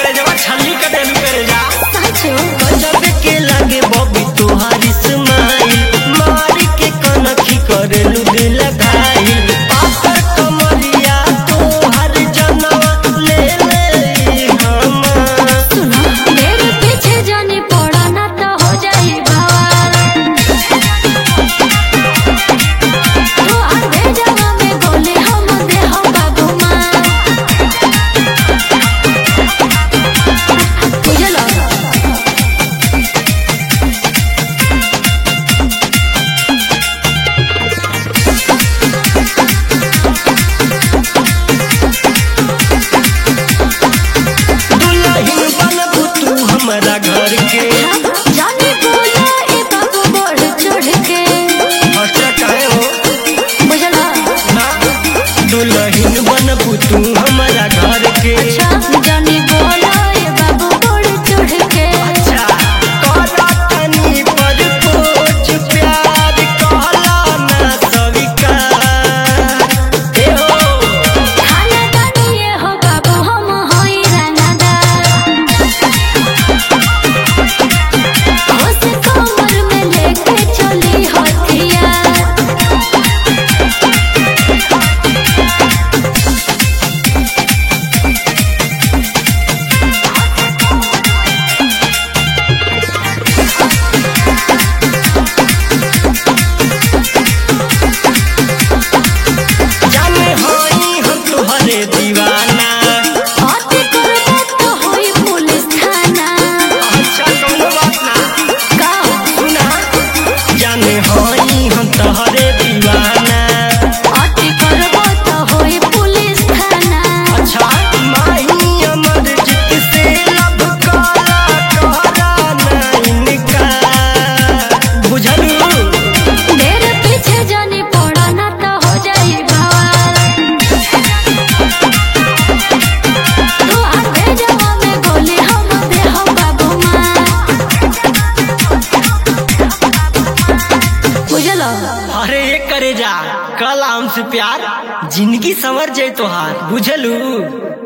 करे जब छल्ली का देलू करे जा साचो गजब के लागे बॉबी तोहारी स्माइल मार के कनखी करेलू दिल घायल पाकर कमरिया तोहर जनवा ले ले हम सुनो मेरे पीछे जाने पड़ा ना तो हो जाए बवाल तो आधे जवा में गोले हम दे हम बाबूमा तुझे लगा दुल्हन बनबू तू हमारा घर के जाने बोला ए बाबू बढ़ चढ़ के अच्छा काहे हो बुझला ना दुल्हन बनबू तू हमारा घर के जाने बोला ए बाबू बढ़ चढ़ के अच्छा करा तनी पर पोछ प्यार कहला ना स्वीकार ए हो खाना दानिए हो बाबू हम होई रंगदार होश कमर में लेके चली हथियार जाने होई हम तुहरे दीवाना अति करबो तो होई पुलिस थाना अच्छा कोनो बात ना का सुना जाने होई हम तुहरे दीवाना अति करबो तो होई पुलिस थाना अच्छा माही अमर जित से लब काला कहरा ना इनका बुझलू मेरे पीछे जाने पड़ा ना तो हो जाए बवाल तो आधे जवा में गोले हम दे हम बाबूमा बुझलो अरे ये करे जा कल हमसे प्यार जिंदगी संवर जाए तोहार बुझलू।